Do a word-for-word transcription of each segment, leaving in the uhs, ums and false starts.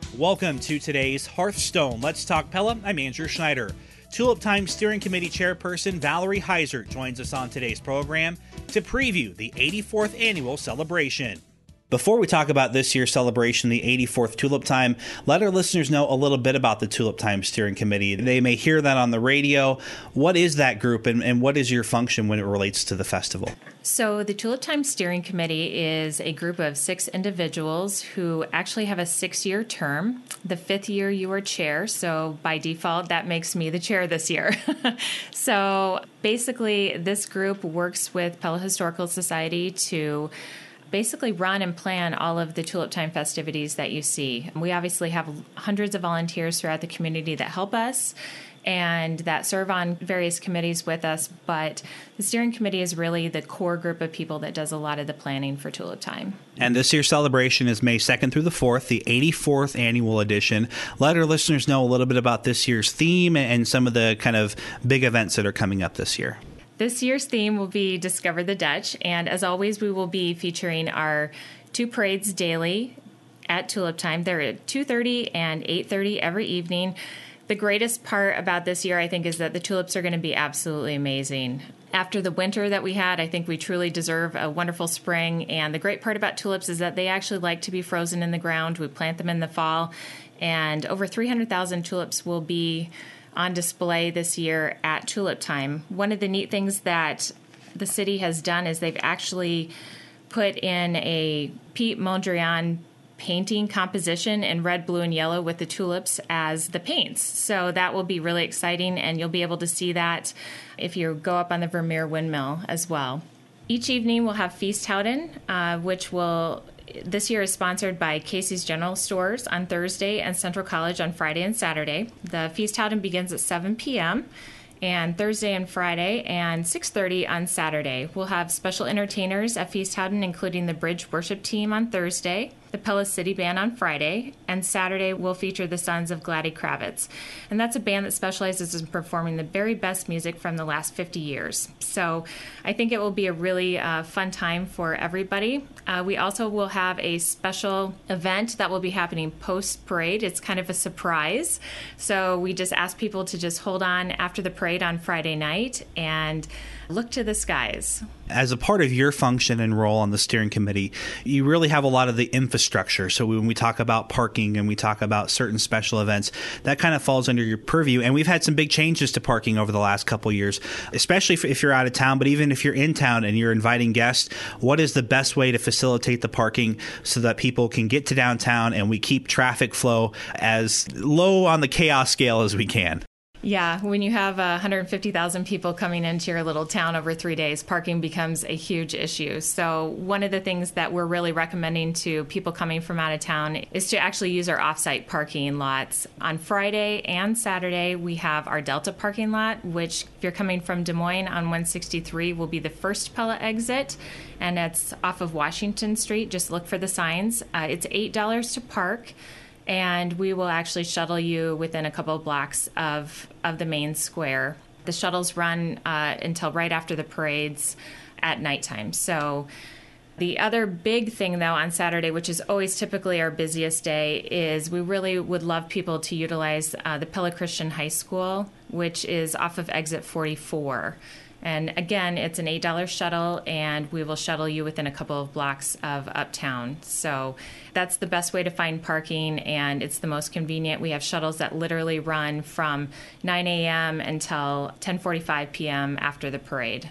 Welcome to today's Hearthstone. Let's Talk Pella. I'm Andrew Schneider. Tulip Time Steering Committee Chairperson Valerie Heiser joins us on today's program to preview the eighty-fourth annual celebration. Before we talk about this year's celebration, the eighty-fourth Tulip Time, let our listeners know a little bit about the Tulip Time Steering Committee. They may hear that on the radio. What is that group, and, and what is your function when it relates to the festival? So the Tulip Time Steering Committee is a group of six individuals who actually have a six-year term. The fifth year you are chair, so by default that makes me the chair this year. So basically this group works with Pella Historical Society to basically run and plan all of the Tulip Time festivities that you see. We obviously have hundreds of volunteers throughout the community that help us and that serve on various committees with us, but the steering committee is really the core group of people that does a lot of the planning for Tulip Time. And this year's celebration is May second through the fourth, the eighty-fourth annual edition. Let our listeners know a little bit about this year's theme and some of the kind of big events that are coming up this year. This year's theme will be Discover the Dutch, and as always, we will be featuring our two parades daily at Tulip Time. They're at two thirty and eight thirty every evening. The greatest part about this year, I think, is that the tulips are going to be absolutely amazing. After the winter that we had, I think we truly deserve a wonderful spring, and the great part about tulips is that they actually like to be frozen in the ground. We plant them in the fall, and over three hundred thousand tulips will be on display this year at Tulip Time. One of the neat things that the city has done is they've actually put in a Pete Mondrian painting composition in red, blue, and yellow with the tulips as the paints. So that will be really exciting, and you'll be able to see that if you go up on the Vermeer Windmill as well. Each evening we'll have Feesthowden, uh, which will this year is sponsored by Casey's General Stores on Thursday and Central College on Friday and Saturday. The Feesthowden begins at seven p.m. and Thursday and Friday, and six thirty on Saturday. We'll have special entertainers at Feesthowden, including the Bridge Worship Team on Thursday, the Pella City Band on Friday, and Saturday will feature the Sons of Gladys Kravitz. And that's a band that specializes in performing the very best music from the last fifty years. So I think it will be a really uh, fun time for everybody. Uh, we also will have a special event that will be happening post-parade. It's kind of a surprise. So we just ask people to just hold on after the parade on Friday night and look to the skies. As a part of your function and role on the steering committee, you really have a lot of the infrastructure. So when we talk about parking and we talk about certain special events, that kind of falls under your purview. And we've had some big changes to parking over the last couple of years, especially if you're out of town. But even if you're in town and you're inviting guests, what is the best way to facilitate the parking so that people can get to downtown and we keep traffic flow as low on the chaos scale as we can? Yeah, when you have uh, one hundred fifty thousand people coming into your little town over three days, parking becomes a huge issue. So one of the things that we're really recommending to people coming from out of town is to actually use our off-site parking lots. On Friday and Saturday, we have our Delta parking lot, which if you're coming from Des Moines on one sixty-three will be the first Pella exit, and it's off of Washington Street. Just look for the signs. Uh, it's eight dollars to park, and we will actually shuttle you within a couple of blocks of, of the main square. The shuttles run uh, until right after the parades at nighttime. So the other big thing, though, on Saturday, which is always typically our busiest day, is we really would love people to utilize uh, the Pella Christian High School, which is off of exit forty-four. And again, it's an eight dollars shuttle, and we will shuttle you within a couple of blocks of Uptown. So that's the best way to find parking, and it's the most convenient. We have shuttles that literally run from nine a.m. until ten forty-five p.m. after the parade.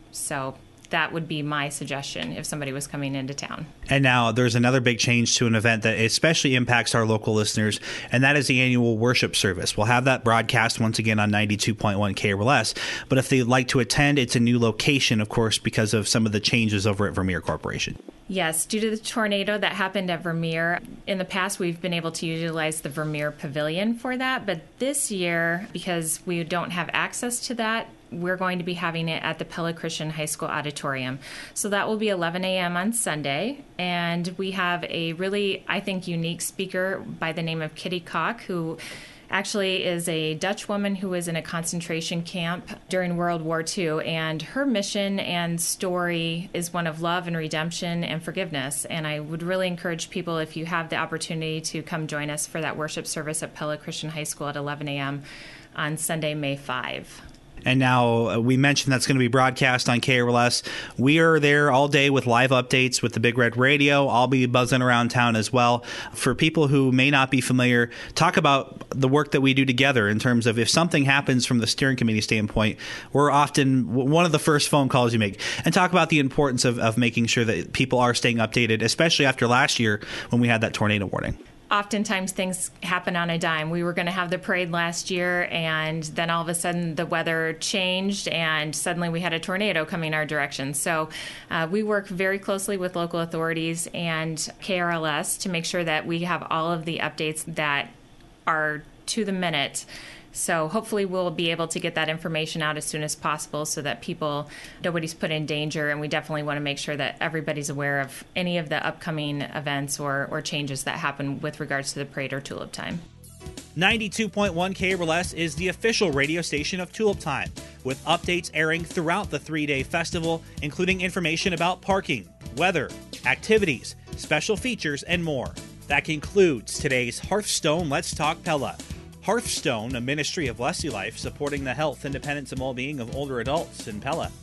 So that would be my suggestion if somebody was coming into town. And now there's another big change to an event that especially impacts our local listeners, and that is the annual worship service. We'll have that broadcast once again on ninety-two point one K R L S, but if they'd like to attend, it's a new location, of course, because of some of the changes over at Vermeer Corporation. Yes, due to the tornado that happened at Vermeer, in the past we've been able to utilize the Vermeer Pavilion for that, but this year, because we don't have access to that, we're going to be having it at the Pella Christian High School Auditorium. So that will be eleven a.m. on Sunday. And we have a really, I think, unique speaker by the name of Kitty Koch, who actually is a Dutch woman who was in a concentration camp during World War Two, and her mission and story is one of love and redemption and forgiveness. And I would really encourage people, if you have the opportunity, to come join us for that worship service at Pella Christian High School at eleven a.m. on Sunday, May fifth. And now uh, we mentioned that's going to be broadcast on K R L S. We are there all day with live updates with the Big Red Radio. I'll be buzzing around town as well. For people who may not be familiar, talk about the work that we do together in terms of if something happens from the steering committee standpoint, we're often one of the first phone calls you make. And talk about the importance of, of making sure that people are staying updated, especially after last year when we had that tornado warning. Oftentimes things happen on a dime. We were going to have the parade last year, and then all of a sudden the weather changed, and suddenly we had a tornado coming our direction. So uh, we work very closely with local authorities and K R L S to make sure that we have all of the updates that are to the minute. So hopefully we'll be able to get that information out as soon as possible so that people, nobody's put in danger, and we definitely want to make sure that everybody's aware of any of the upcoming events or, or changes that happen with regards to the parade or Tulip Time. ninety-two point one K R L S is the official radio station of Tulip Time, with updates airing throughout the three-day festival, including information about parking, weather, activities, special features, and more. That concludes today's Hearthstone Let's Talk Pella. Hearthstone, a ministry of Leslie Life, supporting the health, independence, and well-being of older adults in Pella.